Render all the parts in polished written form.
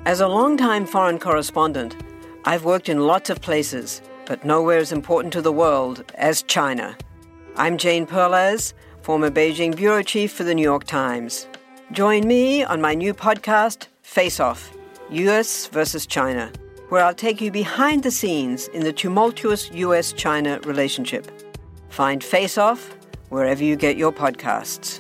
As a longtime foreign correspondent, I've worked in lots of places, but nowhere as important to the world as China. I'm Jane Perlez, former Beijing bureau chief for the New York Times. Join me on my new podcast, Face Off, U.S. versus China, where I'll take you behind the scenes in the tumultuous U.S.-China relationship. Find Face Off wherever you get your podcasts.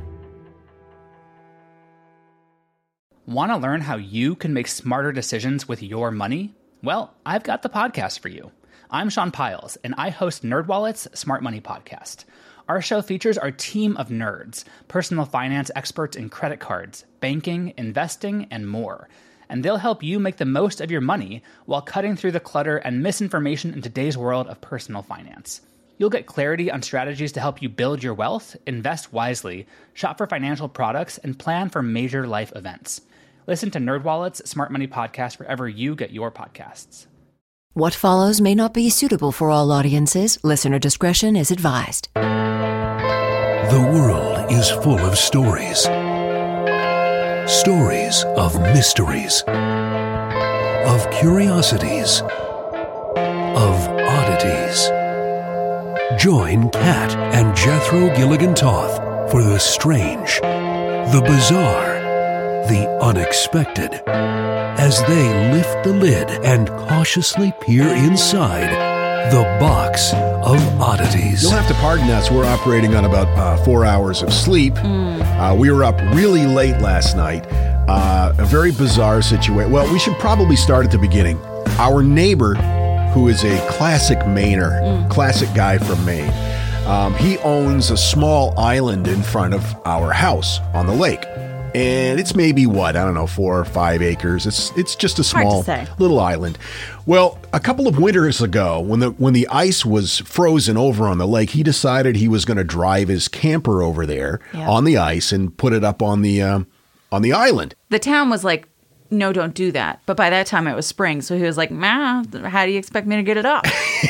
Want to learn how you can make smarter decisions with your money? Well, I've got the podcast for you. I'm Sean Piles, and I host NerdWallet's Smart Money Podcast. Our show features our team of nerds, personal finance experts in credit cards, banking, investing, and more. And they'll help you make the most of your money while cutting through the clutter and misinformation in today's world of personal finance. You'll get clarity on strategies to help you build your wealth, invest wisely, shop for financial products, and plan for major life events. Listen to NerdWallet's Smart Money Podcast wherever you get your podcasts. What follows may not be suitable for all audiences. Listener discretion is advised. The world is full of stories. Stories of mysteries, of curiosities, of oddities. Join Kat and Jethro Gilligan Toth for the strange, the bizarre, the unexpected, as they lift the lid and cautiously peer inside the box of oddities. You'll have to pardon us. We're operating on about 4 hours of sleep. We were up really late last night. A very bizarre situation. Well, we should probably start at the beginning. Our neighbor, who is a classic Mainer, classic guy from Maine, he owns a small island in front of our house on the lake. And it's maybe, 4 or 5 acres. It's just a small little island. Well, a couple of winters ago, when the ice was frozen over on the lake, he decided he was going to drive his camper over there on the ice and put it up on the island. The town was like, no, don't do that. But by that time it was spring. So he was like, how do you expect me to get it up?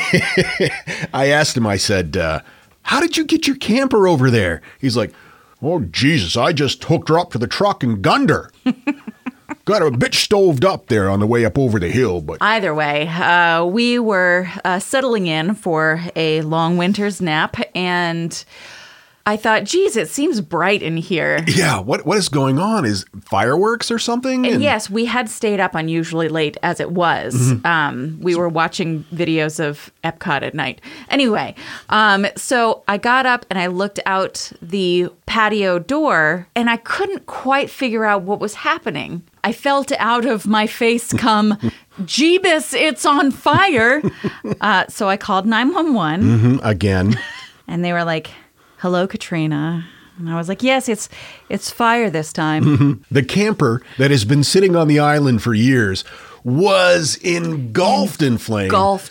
I asked him, I said, how did you get your camper over there? He's like, oh, Jesus, I just hooked her up to the truck and gunned her. Got a bitch stoved up there on the way up over the hill. But either way, we were settling in for a long winter's nap, and I thought, geez, it seems bright in here. Yeah, what is going on? Is fireworks or something? And yes, we had stayed up unusually late as it was. Mm-hmm. We were watching videos of Epcot at night. Anyway, so I got up and I looked out the patio door, and I couldn't quite figure out what was happening. I felt out of my face come, Jeebus, it's on fire. So I called 911. Again. And they were like, hello, Katrina. And I was like, yes, it's fire this time. The camper that has been sitting on the island for years was engulfed in flames.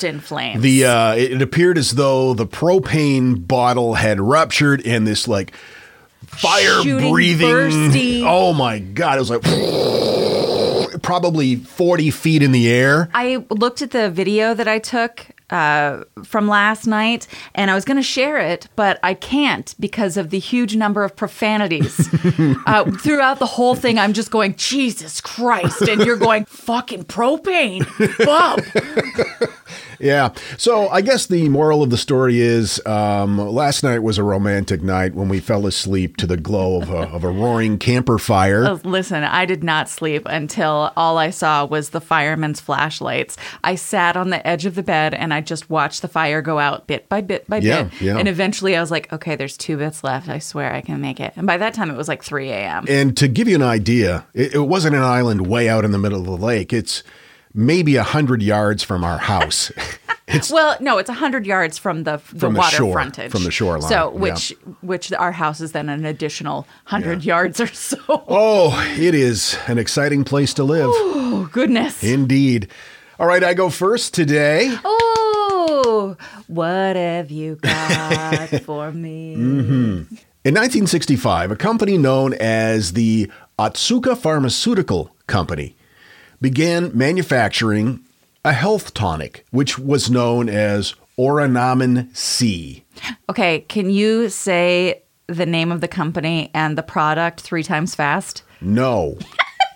It appeared as though the propane bottle had ruptured and this like fire-breathing, bursty. Oh my God, it was like probably 40 feet in the air. I looked at the video that I took from last night, and I was going to share it, but I can't because of the huge number of profanities. Throughout the whole thing, I'm just going, Jesus Christ, and you're going, fucking propane, Bob. Yeah. So I guess the moral of the story is last night was a romantic night when we fell asleep to the glow of a roaring camper fire. Oh, listen, I did not sleep until all I saw was the firemen's flashlights. I sat on the edge of the bed and I just watched the fire go out bit by bit by bit. Yeah. And eventually I was like, okay, there's 2 bits left. I swear I can make it. And by that time it was like 3 a.m. And to give you an idea, it wasn't an island way out in the middle of the lake. It's maybe 100 yards from our house. It's 100 yards from the water shore, frontage. From the shoreline. So, which our house is then an additional 100 yards or so. Oh, it is an exciting place to live. Oh, goodness. Indeed. All right, I go first today. Oh, what have you got for me? Mm-hmm. In 1965, a company known as the Otsuka Pharmaceutical Company began manufacturing a health tonic, which was known as Orinamin C. Okay, can you say the name of the company and the product 3 times fast? No.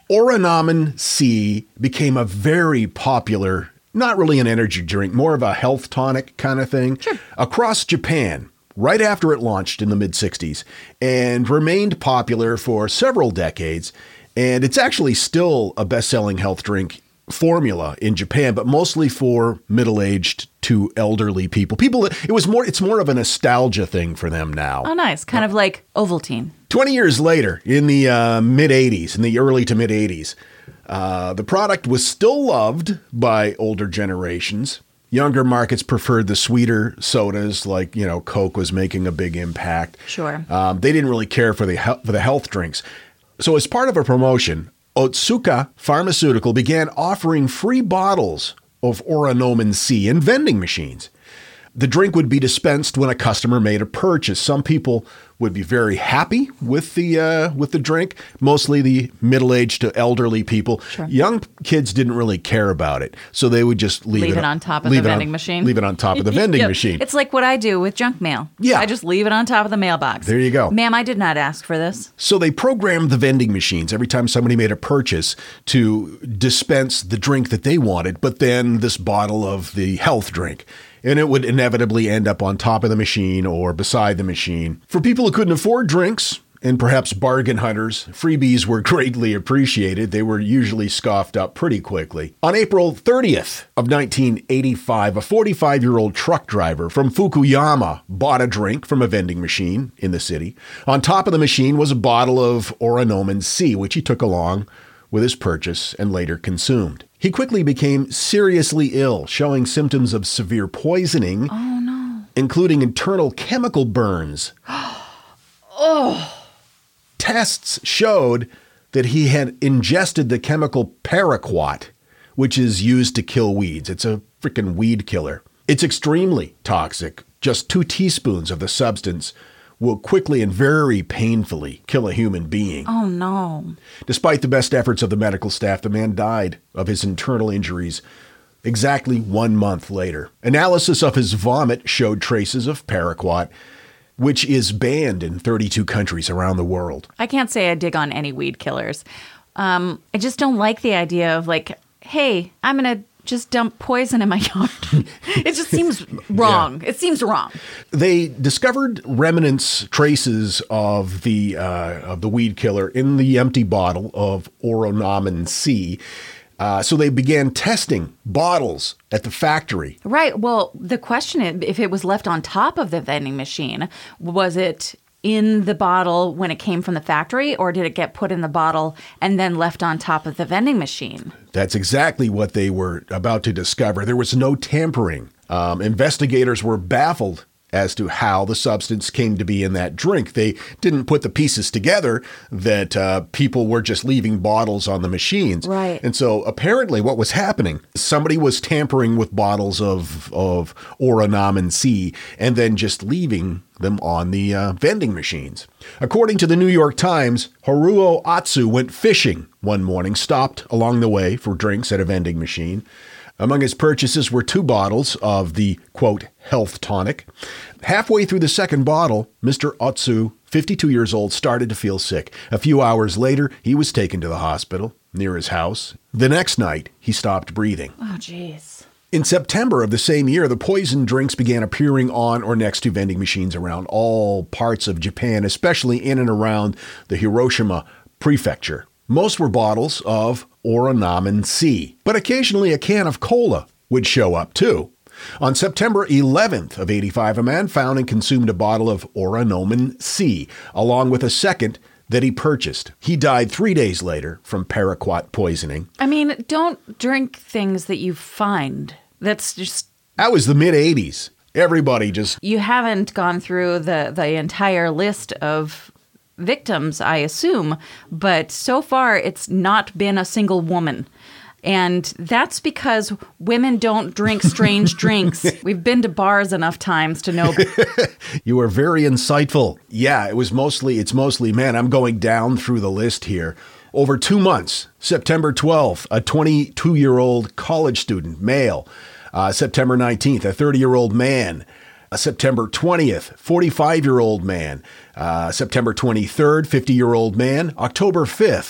Oranomen C became a very popular, not really an energy drink, more of a health tonic kind of thing, across Japan right after it launched in the mid-60s and remained popular for several decades. And it's actually still a best-selling health drink formula in Japan, but mostly for middle-aged to elderly people. It's more of a nostalgia thing for them now. Oh, nice. Kind of like Ovaltine. 20 years later, in the mid-'80s, in the early to mid-'80s, the product was still loved by older generations. Younger markets preferred the sweeter sodas, like, Coke was making a big impact. Sure. They didn't really care for the health drinks. So as part of a promotion, Otsuka Pharmaceutical began offering free bottles of Oranomen C in vending machines. The drink would be dispensed when a customer made a purchase. Some people would be very happy with the drink, mostly the middle-aged to elderly people. Sure. Young kids didn't really care about it, so they would just leave it on top of the vending machine. Leave it on top of the vending machine. It's like what I do with junk mail. Yeah. I just leave it on top of the mailbox. There you go. Ma'am, I did not ask for this. So they programmed the vending machines every time somebody made a purchase to dispense the drink that they wanted, but then this bottle of the health drink. And it would inevitably end up on top of the machine or beside the machine. For people who couldn't afford drinks, and perhaps bargain hunters, freebies were greatly appreciated. They were usually scoffed up pretty quickly. On April 30th of 1985, a 45-year-old truck driver from Fukuyama bought a drink from a vending machine in the city. On top of the machine was a bottle of Oranomen C, which he took along with his purchase and later consumed. He quickly became seriously ill, showing symptoms of severe poisoning, including internal chemical burns. Tests showed that he had ingested the chemical paraquat, which is used to kill weeds. It's a freaking weed killer. It's extremely toxic. Just 2 teaspoons of the substance will quickly and very painfully kill a human being. Oh, no. Despite the best efforts of the medical staff, the man died of his internal injuries exactly 1 month later. Analysis of his vomit showed traces of paraquat, which is banned in 32 countries around the world. I can't say I dig on any weed killers. I just don't like the idea of like, hey, I'm going to just dump poison in my yard. It just seems wrong. Yeah. It seems wrong. They discovered remnants, traces of the weed killer in the empty bottle of Oranomen C. So they began testing bottles at the factory. Right. Well, the question is, if it was left on top of the vending machine, was it in the bottle when it came from the factory, or did it get put in the bottle and then left on top of the vending machine? That's exactly what they were about to discover. There was no tampering. Investigators were baffled as to how the substance came to be in that drink. They didn't put the pieces together that people were just leaving bottles on the machines. Right. And so apparently what was happening, somebody was tampering with bottles of Oranomen C and then just leaving them on the vending machines. According to the New York Times, Haruo Atsu went fishing one morning, stopped along the way for drinks at a vending machine. Among his purchases were 2 bottles of the, quote, health tonic. Halfway through the second bottle, Mr. Atsu, 52 years old, started to feel sick. A few hours later, he was taken to the hospital near his house. The next night, he stopped breathing. Oh, jeez. In September of the same year, the poison drinks began appearing on or next to vending machines around all parts of Japan, especially in and around the Hiroshima prefecture. Most were bottles of Oranomen C, but occasionally a can of cola would show up too. On September 11th of 85, a man found and consumed a bottle of Oranomen C, along with a second that he purchased. He died 3 days later from paraquat poisoning. I mean, don't drink things that you find. That was the mid-'80s. Everybody just... You haven't gone through the entire list of victims, I assume, but so far it's not been a single woman. And that's because women don't drink strange drinks. We've been to bars enough times to know. You are very insightful. Yeah, it's mostly men. I'm going down through the list here. Over 2 months, September 12th, a 22-year-old college student, male. September 19th, a 30-year-old man. September 20th, 45-year-old man. September 23rd, 50-year-old man. October 5th,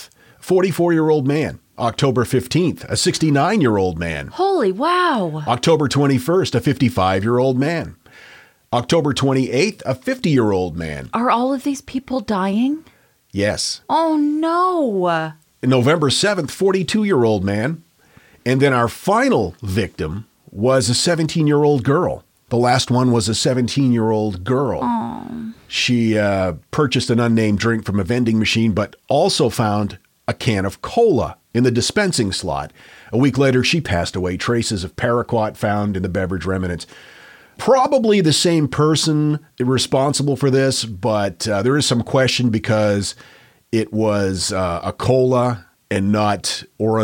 44-year-old man. October 15th, a 69-year-old man. Holy wow. October 21st, a 55-year-old man. October 28th, a 50-year-old man. Are all of these people dying? Yes. Oh, no. November 7th, 42-year-old man. And then our final victim was a 17-year-old girl. The last one was a 17-year-old girl. Aww. She purchased an unnamed drink from a vending machine, but also found a can of cola in the dispensing slot. A week later, she passed away. Traces of paraquat found in the beverage remnants. Probably the same person responsible for this, but there is some question because it was a cola and not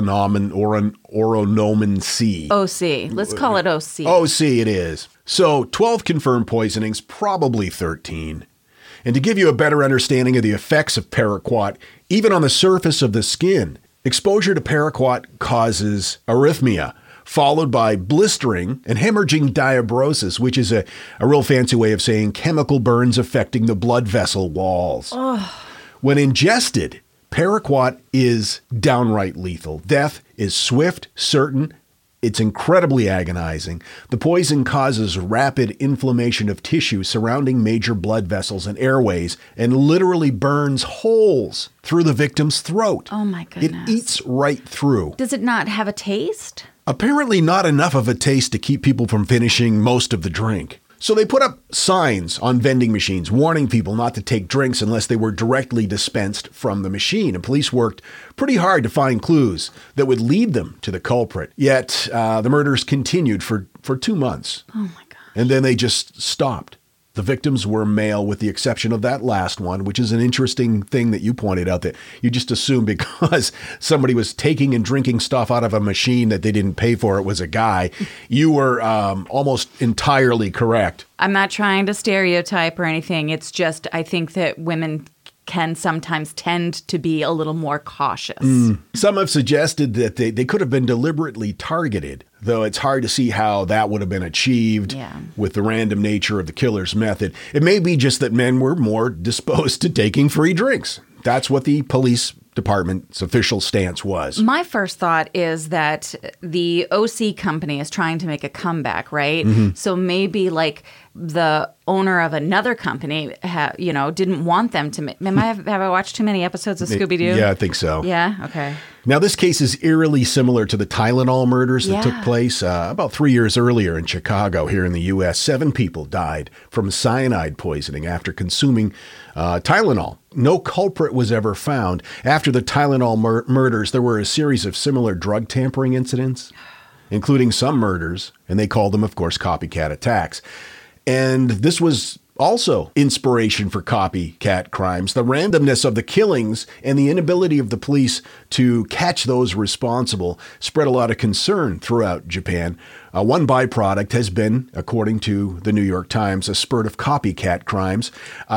Oronomen C. OC. Let's call it OC. OC it is. So 12 confirmed poisonings, probably 13. And to give you a better understanding of the effects of paraquat, even on the surface of the skin, exposure to paraquat causes arrhythmia, followed by blistering and hemorrhaging diabrosis, which is a real fancy way of saying chemical burns affecting the blood vessel walls. When ingested, paraquat is downright lethal. Death is swift, certain. It's incredibly agonizing. The poison causes rapid inflammation of tissue surrounding major blood vessels and airways and literally burns holes through the victim's throat. Oh my goodness. It eats right through. Does it not have a taste? Apparently not enough of a taste to keep people from finishing most of the drink. So they put up signs on vending machines warning people not to take drinks unless they were directly dispensed from the machine. And police worked pretty hard to find clues that would lead them to the culprit. Yet the murders continued for 2 months. Oh my God. And then they just stopped. The victims were male with the exception of that last one, which is an interesting thing that you pointed out, that you just assume because somebody was taking and drinking stuff out of a machine that they didn't pay for, it was a guy. You were almost entirely correct. I'm not trying to stereotype or anything. It's just I think that women can sometimes tend to be a little more cautious. Some have suggested that they could have been deliberately targeted, though it's hard to see how that would have been achieved with the random nature of the killer's method. It may be just that men were more disposed to taking free drinks. That's what the police department's official stance was. My first thought is that the OC company is trying to make a comeback, right? So maybe like the owner of another company, didn't want them to. Have I watched too many episodes of Scooby-Doo? Yeah, I think so. Yeah. Okay. Now, this case is eerily similar to the Tylenol murders that took place about 3 years earlier in Chicago here in the U.S. 7 people died from cyanide poisoning after consuming Tylenol. No culprit was ever found. After the Tylenol murders, there were a series of similar drug tampering incidents, including some murders, and they called them, of course, copycat attacks. And this was also inspiration for copycat crimes. The randomness of the killings and the inability of the police to catch those responsible spread a lot of concern throughout Japan. One byproduct has been, according to the New York Times, a spurt of copycat crimes.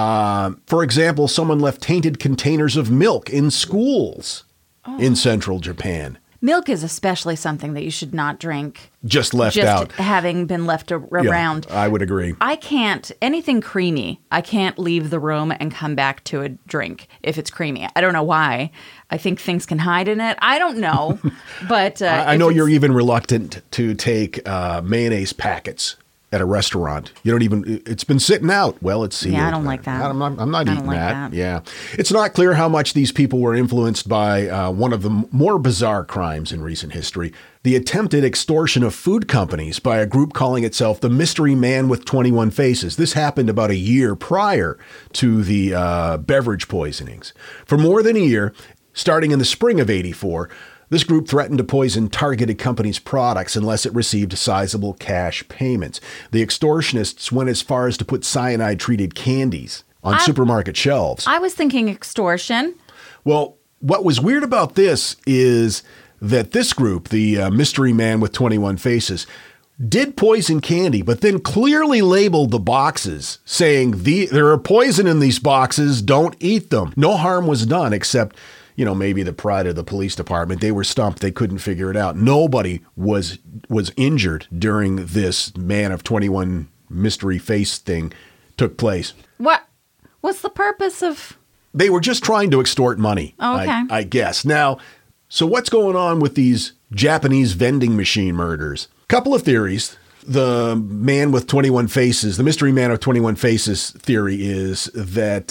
For example, someone left tainted containers of milk in schools in central Japan. Milk is especially something that you should not drink. Just left out. Having been left around. Yeah, I would agree. Anything creamy, I can't leave the room and come back to a drink if it's creamy. I don't know why. I think things can hide in it. I don't know. But I know you're even reluctant to take mayonnaise packets at a restaurant. You don't even, it's been sitting out. Well, it's sealed. Yeah, I don't like that. I'm not eating that. Yeah. It's not clear how much these people were influenced by one of the more bizarre crimes in recent history, the attempted extortion of food companies by a group calling itself the Mystery Man with 21 Faces. This happened about a year prior to the beverage poisonings. For more than a year, starting in the spring of '84, this group threatened to poison targeted companies' products unless it received sizable cash payments. The extortionists went as far as to put cyanide-treated candies on supermarket shelves. I was thinking extortion. Well, what was weird about this is that this group, the Mystery Man with 21 Faces, did poison candy, but then clearly labeled the boxes, saying there are poison in these boxes, don't eat them. No harm was done except maybe the pride of the police department. They were stumped. They couldn't figure it out. Nobody was injured during this Man of 21 mystery face thing took place. What's the purpose of? They were just trying to extort money, Okay. I guess. Now, so what's going on with these Japanese vending machine murders? Couple of theories. The man with 21 faces, the mystery man of 21 faces theory is that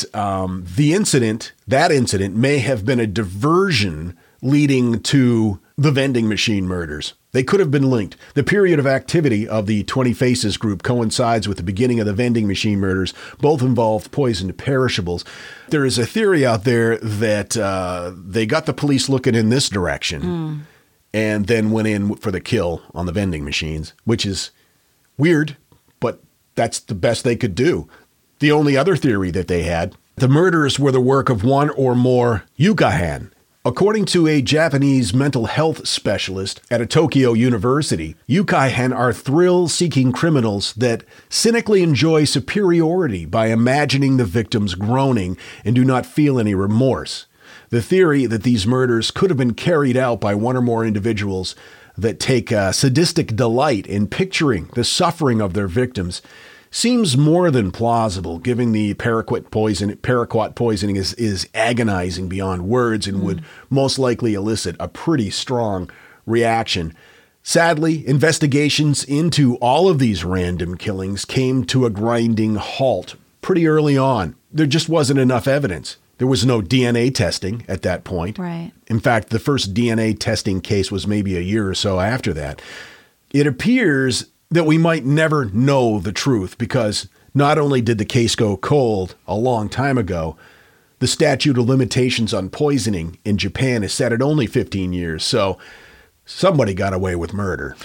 that incident may have been a diversion leading to the vending machine murders. They could have been linked. The period of activity of the 20 Faces group coincides with the beginning of the vending machine murders. Both involved poisoned perishables. There is a theory out there that they got the police looking in this direction and then went in for the kill on the vending machines, which is weird, but that's the best they could do. The only other theory that they had, the murders were the work of one or more yukahan. According to a Japanese mental health specialist at a Tokyo university, yukai-hen are thrill-seeking criminals that cynically enjoy superiority by imagining the victims groaning and do not feel any remorse. The theory that these murders could have been carried out by one or more individuals that take sadistic delight in picturing the suffering of their victims seems more than plausible, given the paraquat poisoning is agonizing beyond words and would most likely elicit a pretty strong reaction. Sadly, investigations into all of these random killings came to a grinding halt pretty early on. There just wasn't enough evidence. There was no DNA testing at that point. Right. In fact, the first DNA testing case was maybe a year or so after that. It appears that we might never know the truth because not only did the case go cold a long time ago, the statute of limitations on poisoning in Japan is set at only 15 years. So somebody got away with murder.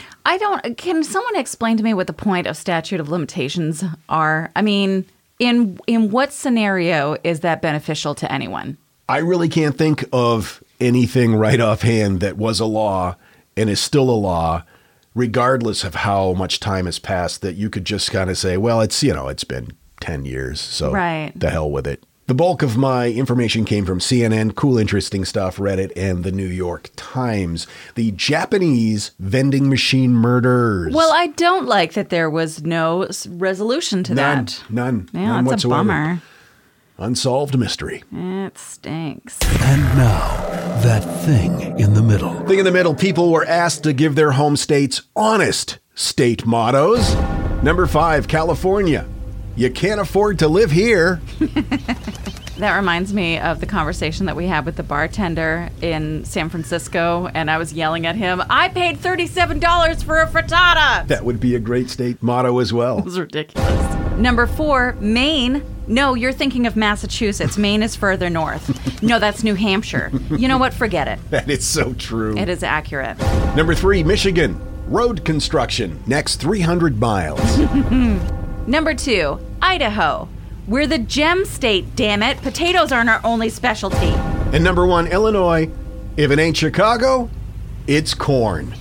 Can someone explain to me what the point of statute of limitations are? I mean, in what scenario is that beneficial to anyone? I really can't think of anything right offhand that was a law and is still a law, regardless of how much time has passed, that you could just kind of say, well, it's been 10 years, so right. The hell with it. The bulk of my information came from CNN, Cool Interesting Stuff, Reddit, and the New York Times. The Japanese vending machine murders. Well, I don't like that there was no resolution to that. None Yeah, that's whatsoever. a bummer. Unsolved mystery. It stinks. And now, that thing in the middle. Thing in the middle, people were asked to give their home states honest state mottos. Number 5, California. You can't afford to live here. That reminds me of the conversation that we had with the bartender in San Francisco, and I was yelling at him, I paid $37 for a frittata! That would be a great state motto as well. It was ridiculous. Number 4, Maine. No, you're thinking of Massachusetts. Maine is further north. No, that's New Hampshire. You know what? Forget it. That is so true. It is accurate. Number 3, Michigan. Road construction. Next 300 miles. Number 2, Idaho. We're the gem state, damn it. Potatoes aren't our only specialty. And number 1, Illinois. If it ain't Chicago, it's corn.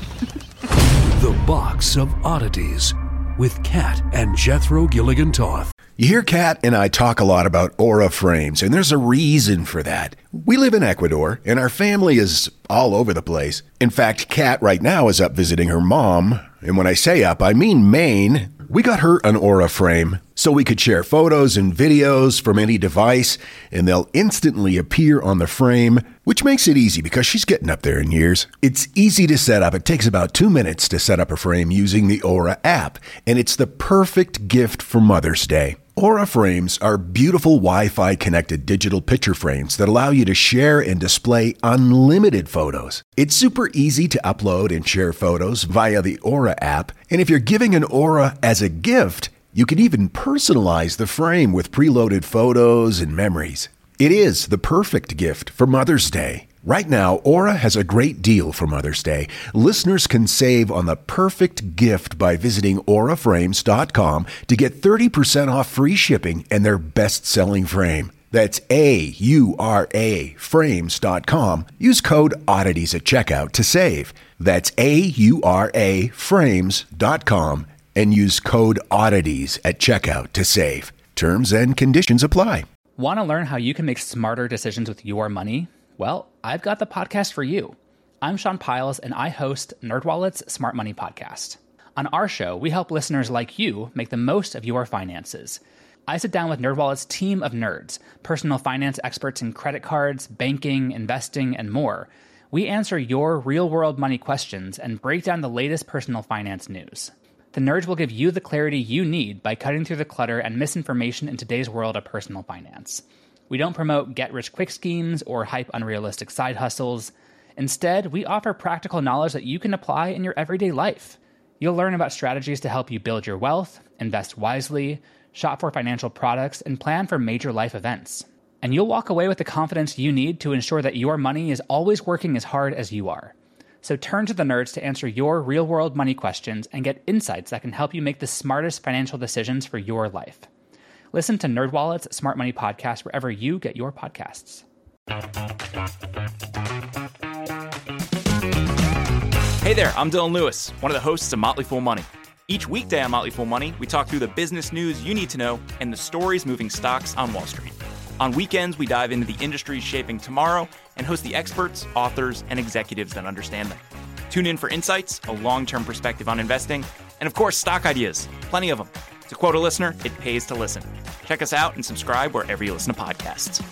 The Box of Oddities with Kat and Jethro Gilligan Toth. You hear Kat and I talk a lot about Aura frames, and there's a reason for that. We live in Ecuador, and our family is all over the place. In fact, Kat right now is up visiting her mom, and when I say up, I mean Maine. We got her an Aura frame so we could share photos and videos from any device, and they'll instantly appear on the frame, which makes it easy because she's getting up there in years. It's easy to set up. It takes about 2 minutes to set up a frame using the Aura app, and it's the perfect gift for Mother's Day. Aura frames are beautiful Wi-Fi connected digital picture frames that allow you to share and display unlimited photos. It's super easy to upload and share photos via the Aura app, and if you're giving an Aura as a gift, you can even personalize the frame with preloaded photos and memories. It is the perfect gift for Mother's Day. Right now, Aura has a great deal for Mother's Day. Listeners can save on the perfect gift by visiting auraframes.com to get 30% off free shipping and their best-selling frame. That's AURA frames.com. Use code oddities at checkout to save. That's AURA frames.com and use code oddities at checkout to save. Terms and conditions apply. Want to learn how you can make smarter decisions with your money? Well, I've got the podcast for you. I'm Sean Piles, and I host NerdWallet's Smart Money Podcast. On our show, we help listeners like you make the most of your finances. I sit down with NerdWallet's team of nerds, personal finance experts in credit cards, banking, investing, and more. We answer your real-world money questions and break down the latest personal finance news. The nerds will give you the clarity you need by cutting through the clutter and misinformation in today's world of personal finance. We don't promote get-rich-quick schemes or hype unrealistic side hustles. Instead, we offer practical knowledge that you can apply in your everyday life. You'll learn about strategies to help you build your wealth, invest wisely, shop for financial products, and plan for major life events. And you'll walk away with the confidence you need to ensure that your money is always working as hard as you are. So turn to the nerds to answer your real-world money questions and get insights that can help you make the smartest financial decisions for your life. Listen to NerdWallet's Smart Money Podcast wherever you get your podcasts. Hey there, I'm Dylan Lewis, one of the hosts of Motley Fool Money. Each weekday on Motley Fool Money, we talk through the business news you need to know and the stories moving stocks on Wall Street. On weekends, we dive into the industries shaping tomorrow and host the experts, authors, and executives that understand them. Tune in for insights, a long-term perspective on investing, and of course, stock ideas. Plenty of them. To quote a listener, it pays to listen. Check us out and subscribe wherever you listen to podcasts.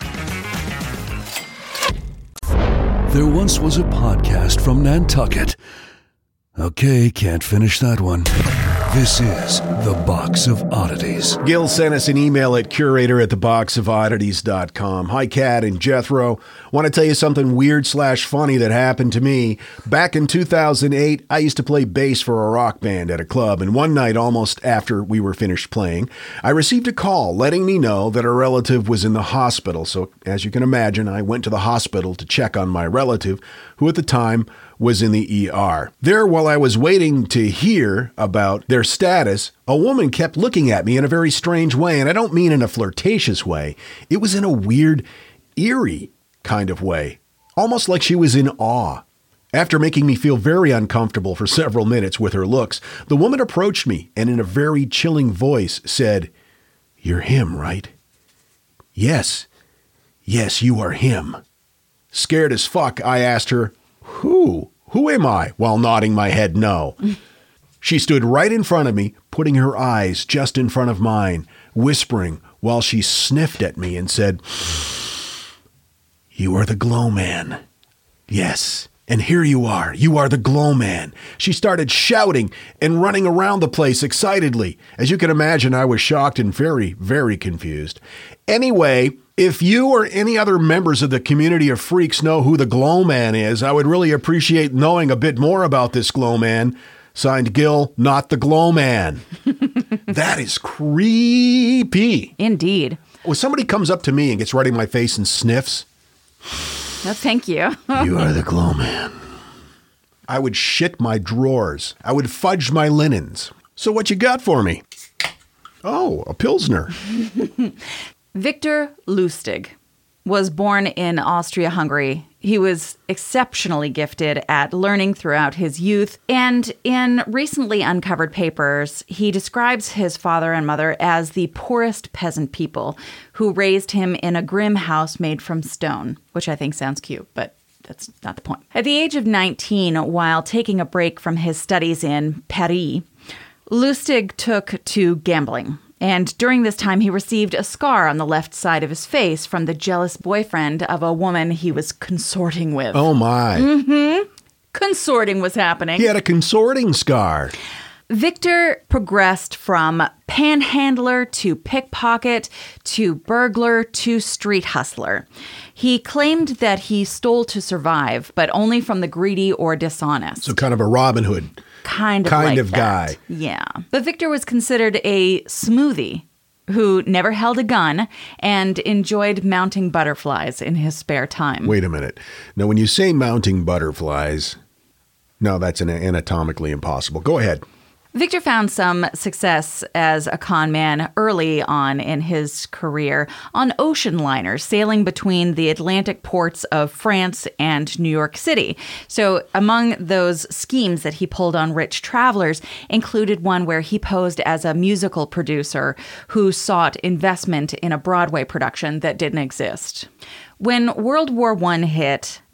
There once was a podcast from Nantucket. Okay, can't finish that one. This is The Box of Oddities. Gil sent us an email at curator@theboxofoddities.com. Hi, Kat and Jethro. Want to tell you something weird/funny that happened to me. Back in 2008, I used to play bass for a rock band at a club, and one night, almost after we were finished playing, I received a call letting me know that a relative was in the hospital. So, as you can imagine, I went to the hospital to check on my relative, who at the time was in the ER. There, while I was waiting to hear about their status, a woman kept looking at me in a very strange way, and I don't mean in a flirtatious way. It was in a weird, eerie kind of way, almost like she was in awe. After making me feel very uncomfortable for several minutes with her looks, the woman approached me and in a very chilling voice said, "You're him, right?" Yes, you are him." Scared as fuck, I asked her, Who am I?" while nodding my head no. She stood right in front of me, putting her eyes just in front of mine, whispering while she sniffed at me and said, "You are the Glow Man. Yes, and here you are the Glow Man." She started shouting and running around the place excitedly. As you can imagine, I was shocked and very, very confused. Anyway, if you or any other members of the community of freaks know who the Glow Man is, I would really appreciate knowing a bit more about this Glow Man. Signed, Gil, not the Glow Man. That is creepy. Indeed. When somebody comes up to me and gets right in my face and sniffs, No, thank you. "You are the Glow Man," I would shit my drawers. I would fudge my linens. So what you got for me? Oh, a Pilsner. Victor Lustig was born in Austria-Hungary. He was exceptionally gifted at learning throughout his youth, and in recently uncovered papers, he describes his father and mother as the poorest peasant people who raised him in a grim house made from stone, which I think sounds cute, but that's not the point. At the age of 19, while taking a break from his studies in Paris, Lustig took to gambling. And during this time, he received a scar on the left side of his face from the jealous boyfriend of a woman he was consorting with. Oh, my. Mm-hmm. Consorting was happening. He had a consorting scar. Victor progressed from panhandler to pickpocket to burglar to street hustler. He claimed that he stole to survive, but only from the greedy or dishonest. So kind of a Robin Hood. Kind of that. guy. Yeah. But Victor was considered a smoothie who never held a gun and enjoyed mounting butterflies in his spare time. Wait a minute. Now, when you say mounting butterflies, no, that's anatomically impossible. Go ahead. Victor found some success as a con man early on in his career on ocean liners sailing between the Atlantic ports of France and New York City. So among those schemes that he pulled on rich travelers included one where he posed as a musical producer who sought investment in a Broadway production that didn't exist. When World War I hit,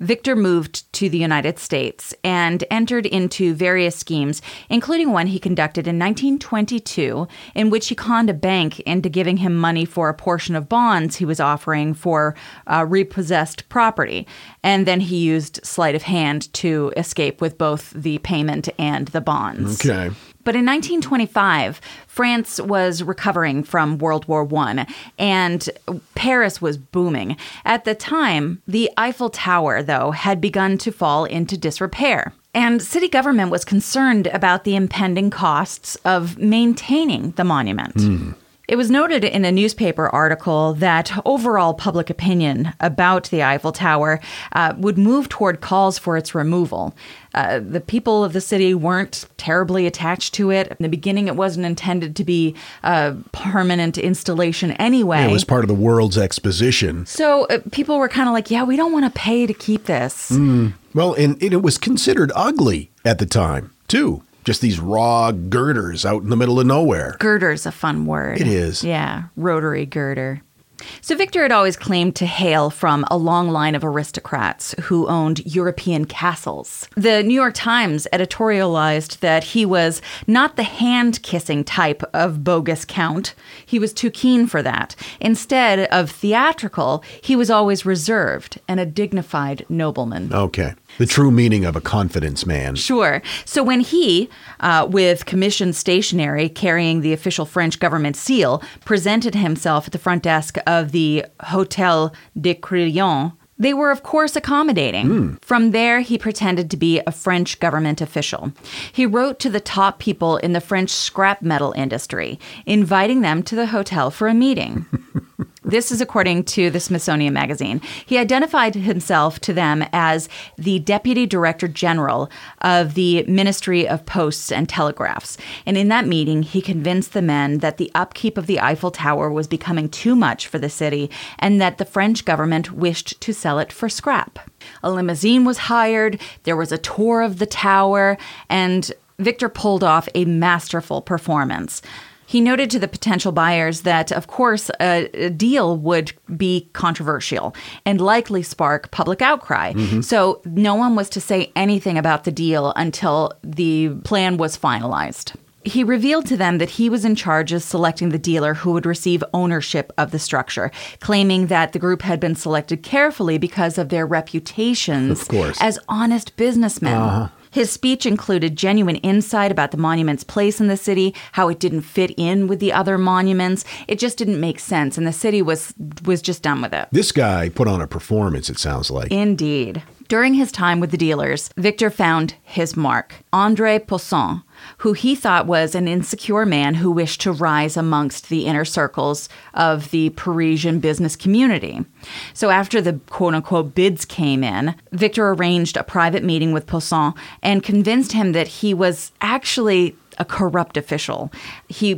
Victor moved to the United States and entered into various schemes, including one he conducted in 1922, in which he conned a bank into giving him money for a portion of bonds he was offering for repossessed property. And then he used sleight of hand to escape with both the payment and the bonds. Okay. But in 1925, France was recovering from World War I, and Paris was booming. At the time, the Eiffel Tower, though, had begun to fall into disrepair. And city government was concerned about the impending costs of maintaining the monument. It was noted in a newspaper article that overall public opinion about the Eiffel Tower would move toward calls for its removal. The people of the city weren't terribly attached to it. In the beginning, it wasn't intended to be a permanent installation anyway. Yeah, it was part of the world's exposition. So people were kind of like, yeah, we don't want to pay to keep this. Well, and it was considered ugly at the time, too. Just these raw girders out in the middle of nowhere. Girder's a fun word. It is. Yeah, rotary girder. So Victor had always claimed to hail from a long line of aristocrats who owned European castles. The New York Times editorialized that he was not the hand-kissing type of bogus count. He was too keen for that. Instead of theatrical, he was always reserved and a dignified nobleman. Okay. The true meaning of a confidence man. Sure. So when he, with commissioned stationery carrying the official French government seal, presented himself at the front desk of the Hôtel de Crillon, they were, of course, accommodating. From there, he pretended to be a French government official. He wrote to the top people in the French scrap metal industry, inviting them to the hotel for a meeting. This is according to the Smithsonian Magazine. He identified himself to them as the Deputy Director General of the Ministry of Posts and Telegraphs. And in that meeting, he convinced the men that the upkeep of the Eiffel Tower was becoming too much for the city and that the French government wished to sell it for scrap. A limousine was hired, there was a tour of the tower, and Victor pulled off a masterful performance. He noted to the potential buyers that, of course, a deal would be controversial and likely spark public outcry. So no one was to say anything about the deal until the plan was finalized. He revealed to them that he was in charge of selecting the dealer who would receive ownership of the structure, claiming that the group had been selected carefully because of their reputations as honest businessmen. His speech included genuine insight about the monument's place in the city, how it didn't fit in with the other monuments. It just didn't make sense, and the city was just done with it. This guy put on a performance, it sounds like. Indeed. During his time with the dealers, Victor found his mark, André Poussin, who he thought was an insecure man who wished to rise amongst the inner circles of the Parisian business community. So after the quote-unquote bids came in, Victor arranged a private meeting with Poussin and convinced him that he was actually a corrupt official. He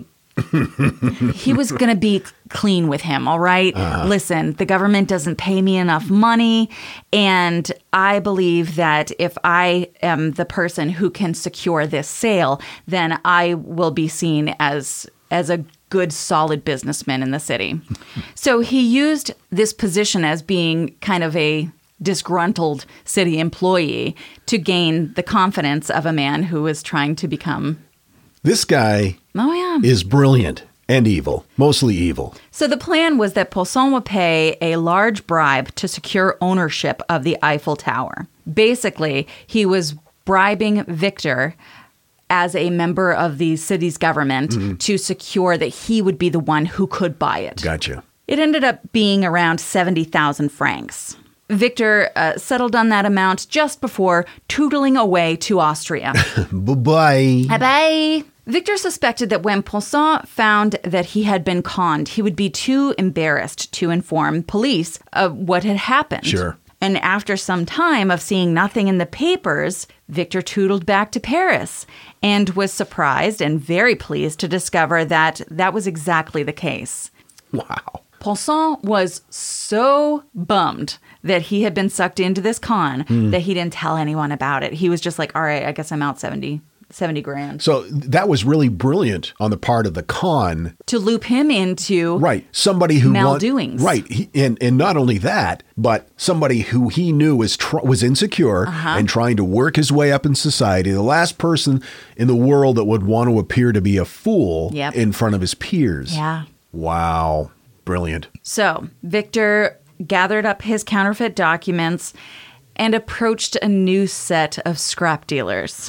was going to be clean with him, all right? Listen, the government doesn't pay me enough money, and I believe that if I am the person who can secure this sale, then I will be seen as a good, solid businessman in the city. So he used this position as being kind of a disgruntled city employee to gain the confidence of a man who was trying to become... This guy is brilliant and evil, mostly evil. So the plan was that Poussin would pay a large bribe to secure ownership of the Eiffel Tower. Basically, he was bribing Victor as a member of the city's government to secure that he would be the one who could buy it. Gotcha. It ended up being around 70,000 francs. Victor settled on that amount just before tootling away to Austria. Bye-bye. Bye-bye. Victor suspected that when Poussin found that he had been conned, he would be too embarrassed to inform police of what had happened. Sure. And after some time of seeing nothing in the papers, Victor tootled back to Paris and was surprised and very pleased to discover that that was exactly the case. Wow. Poussin was so bummed that he had been sucked into this con that he didn't tell anyone about it. He was just like, all right, I guess I'm out 70 $70,000. So that was really brilliant on the part of the con. To loop him into somebody who maldoings. And not only that, but somebody who he knew was insecure and trying to work his way up in society. The last person in the world that would want to appear to be a fool in front of his peers. Yeah. Wow. Brilliant. So Victor gathered up his counterfeit documents and approached a new set of scrap dealers.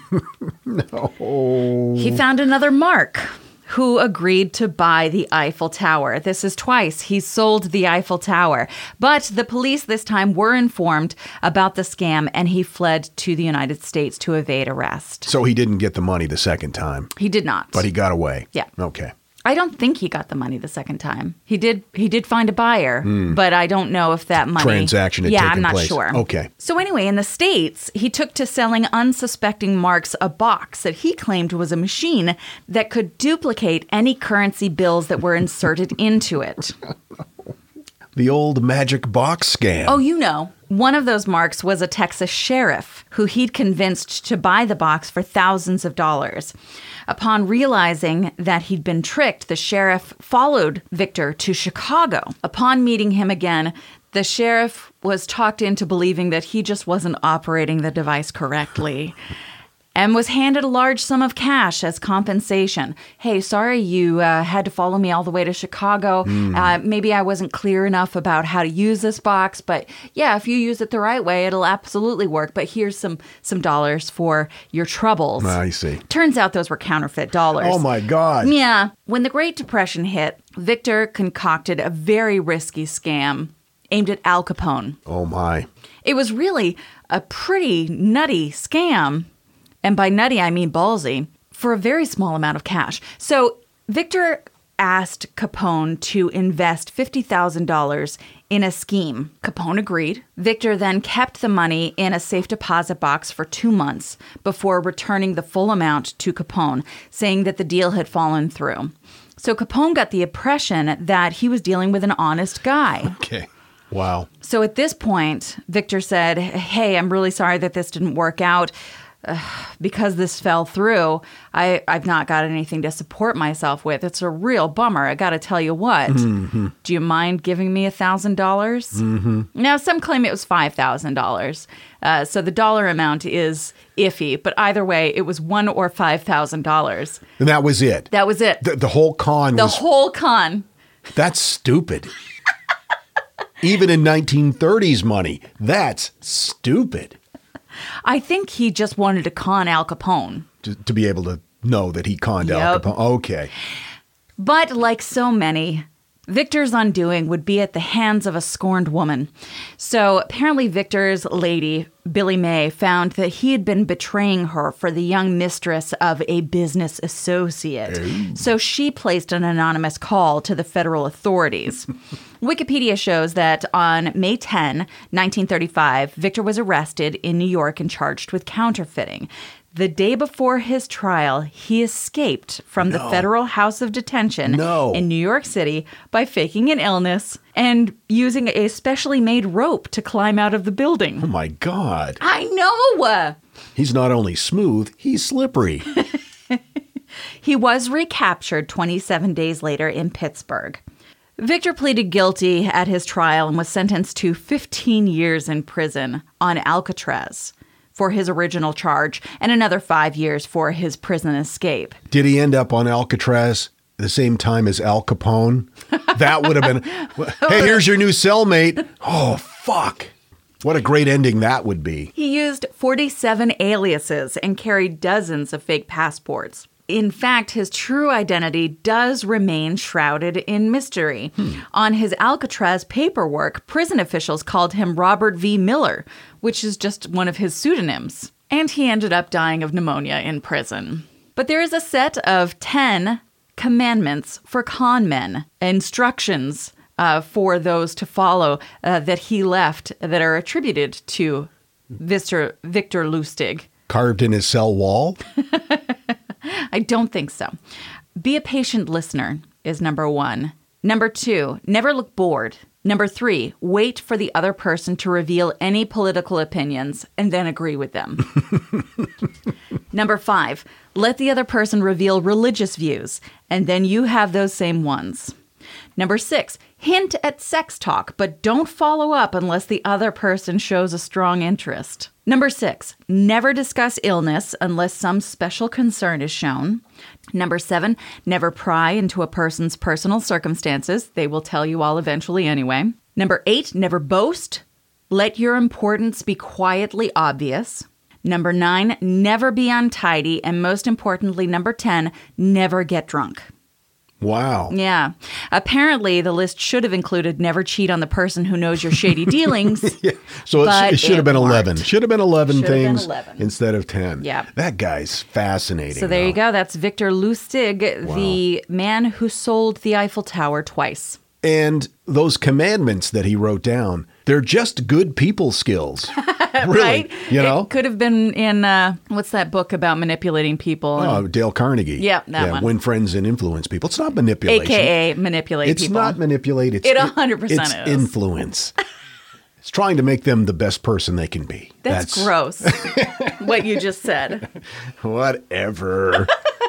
No. He found another Mark who agreed to buy the Eiffel Tower. This is twice he sold the Eiffel Tower. But the police this time were informed about the scam, and he fled to the United States to evade arrest. So he didn't get the money the second time. He did not. But he got away. Yeah. Okay. I don't think he got the money the second time. He did find a buyer, but I don't know if that money... Transaction had taken place. Yeah, I'm not sure. Okay. So anyway, in the States, he took to selling unsuspecting Marks a box that he claimed was a machine that could duplicate any currency bills that were inserted into it. The old magic box scam. Oh, you know. One of those Marks was a Texas sheriff who he'd convinced to buy the box for thousands of dollars. Upon realizing that he'd been tricked, the sheriff followed Victor to Chicago. Upon meeting him again, the sheriff was talked into believing that he just wasn't operating the device correctly. And was handed a large sum of cash as compensation. Hey, sorry you had to follow me all the way to Chicago. Maybe I wasn't clear enough about how to use this box, but yeah, if you use it the right way, it'll absolutely work. But here's some dollars for your troubles. I see. Turns out those were counterfeit dollars. Oh my God. Yeah. When the Great Depression hit, Victor concocted a very risky scam aimed at Al Capone. Oh my. It was really a pretty nutty scam. And by nutty, I mean ballsy, for a very small amount of cash. So Victor asked Capone to invest $50,000 in a scheme. Capone agreed. Victor then kept the money in a safe deposit box for 2 months before returning the full amount to Capone, saying that the deal had fallen through. So Capone got the impression that he was dealing with an honest guy. Okay. Wow. So at this point, Victor said, hey, I'm really sorry that this didn't work out. Because this fell through, I've not got anything to support myself with. It's a real bummer. I got to tell you what. Mm-hmm. Do you mind giving me $1,000? Mm-hmm. Now, some claim it was $5,000. So the dollar amount is iffy. But either way, it was $1,000 or $5,000. And that was it? That was it. The whole con was... The whole con. That's stupid. Even in 1930s money, that's stupid. I think he just wanted to con Al Capone. To be able to know that he conned Al Capone. Okay. But like so many, Victor's undoing would be at the hands of a scorned woman. So apparently Victor's lady, Billie Mae, found that he had been betraying her for the young mistress of a business associate. Ooh. So she placed an anonymous call to the federal authorities. Wikipedia shows that on May 10, 1935, Victor was arrested in New York and charged with counterfeiting. The day before his trial, he escaped from the federal house of detention in New York City by faking an illness and using a specially made rope to climb out of the building. Oh, my God. I know! He's not only smooth, he's slippery. He was recaptured 27 days later in Pittsburgh. Victor pleaded guilty at his trial and was sentenced to 15 years in prison on Alcatraz for his original charge and another 5 years for his prison escape. Did he end up on Alcatraz the same time as Al Capone? That would have been, hey, here's your new cellmate. Oh, fuck. What a great ending that would be. He used 47 aliases and carried dozens of fake passports. In fact, his true identity does remain shrouded in mystery. On his Alcatraz paperwork, prison officials called him Robert V. Miller, which is just one of his pseudonyms. And he ended up dying of pneumonia in prison. But there is a set of 10 commandments for con men, instructions for those to follow that he left that are attributed to Victor Lustig. Carved in his cell wall? I don't think so. Be a patient listener is number 1. Number 2, never look bored. Number 3, wait for the other person to reveal any political opinions and then agree with them. Number 5, let the other person reveal religious views, and then you have those same ones. Number 6, hint at sex talk, but don't follow up unless the other person shows a strong interest. Number 6, never discuss illness unless some special concern is shown. Number 7, never pry into a person's personal circumstances. They will tell you all eventually anyway. Number 8, never boast. Let your importance be quietly obvious. Number 9, never be untidy. And most importantly, number 10, never get drunk. Wow. Yeah. Apparently, the list should have included never cheat on the person who knows your shady dealings. Yeah. So it should have been 11. Worked. Should have been 11 Should have been things 11. instead of 10. Yeah. That guy's fascinating. So there you though. go. That's Victor Lustig, the man who sold the Eiffel Tower twice. And those commandments that he wrote down, they're just good people skills. Really, Right? you know? It could have been in, what's that book about manipulating people? Oh, Dale Carnegie. Yeah, that one. Win friends and influence people. It's not manipulation. AKA manipulate It's people. not manipulate. It's, It 100% it's is. influence. It's trying to make them the best person they can be. That's gross. What you just said. Whatever.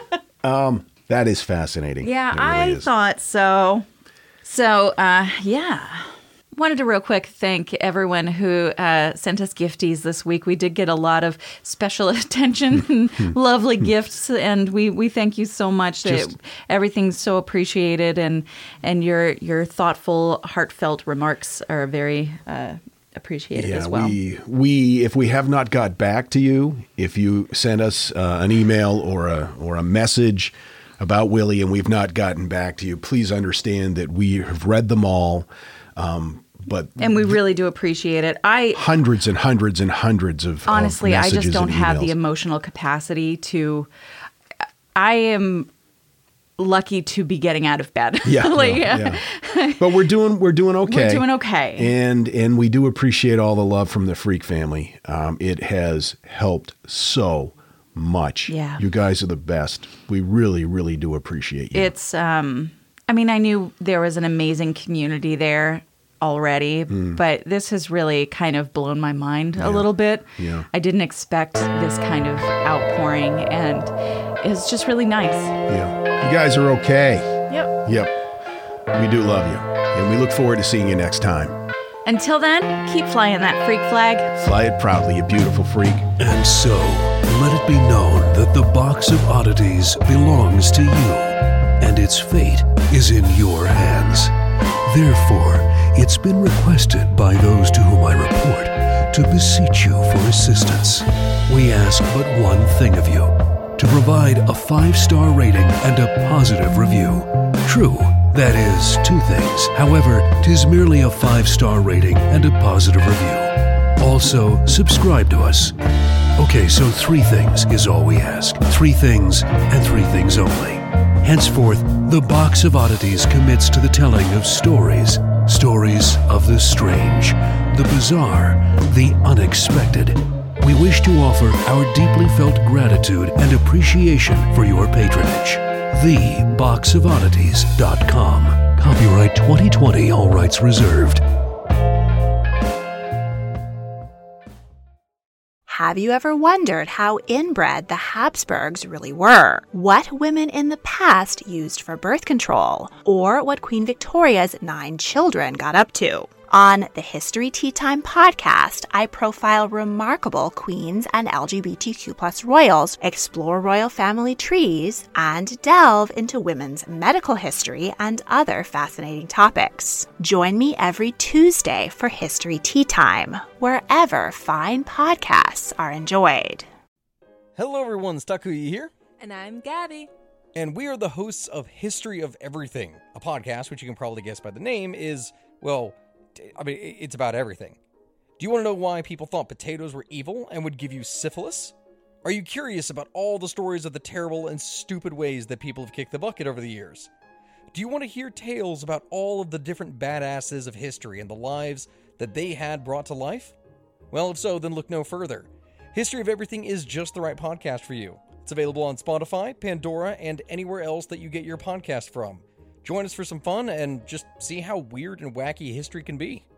That is fascinating. Yeah, It really I is. thought so. So, yeah. Wanted to real quick thank everyone who sent us gifties this week. We did get a lot of special attention and lovely gifts, and we thank you so much. Everything's so appreciated, and your thoughtful, heartfelt remarks are very appreciated as well. we if we have not got back to you, if you sent us an email or a message about Willie and we've not gotten back to you, please understand that we have read them all. And we really do appreciate it. Hundreds and hundreds and hundreds of honestly, I messages just don't and have the emails. emotional capacity to. I am lucky to be getting out of bed. Yeah, yeah. But we're doing okay. We're doing okay. And we do appreciate all the love from the Freak family. It has helped so much. Yeah. You guys are the best. We really, really do appreciate you. It's I mean, I knew there was an amazing community there already, but this has really kind of blown my mind a little bit. Yeah. I didn't expect this kind of outpouring, and it's just really nice. Yeah. You guys are okay. Yep. Yep. We do love you. And we look forward to seeing you next time. Until then, keep flying that freak flag. Fly it proudly, you beautiful freak. And so, let it be known that the Box of Oddities belongs to you, and its fate is in your hands. Therefore, it's been requested by those to whom I report to beseech you for assistance. We ask but one thing of you, to provide a 5-star rating and a positive review. True, that is 2 things. However, 'tis merely a 5-star rating and a positive review. Also, subscribe to us. Okay, so 3 things is all we ask. 3 things and 3 things only. Henceforth, the Box of Oddities commits to the telling of stories. Stories of the strange, the bizarre, the unexpected. We wish to offer our deeply felt gratitude and appreciation for your patronage. TheBoxOfOddities.com. Copyright 2020, all rights reserved. Have you ever wondered how inbred the Habsburgs really were? What women in the past used for birth control? Or what Queen Victoria's 9 children got up to? On the History Tea Time podcast, I profile remarkable queens and LGBTQ+ royals, explore royal family trees, and delve into women's medical history and other fascinating topics. Join me every Tuesday for History Tea Time, wherever fine podcasts are enjoyed. Hello everyone, Stakuyi here. And I'm Gabby. And we are the hosts of History of Everything, a podcast which you can probably guess by the name is, well, I mean, it's about everything. Do you want to know why people thought potatoes were evil and would give you syphilis? Are you curious about all the stories of the terrible and stupid ways that people have kicked the bucket over the years? Do you want to hear tales about all of the different badasses of history and the lives that they had brought to life? Well, if so, then look no further. History of Everything is just the right podcast for you. It's available on Spotify, Pandora, and anywhere else that you get your podcast from. Join us for some fun and just see how weird and wacky history can be.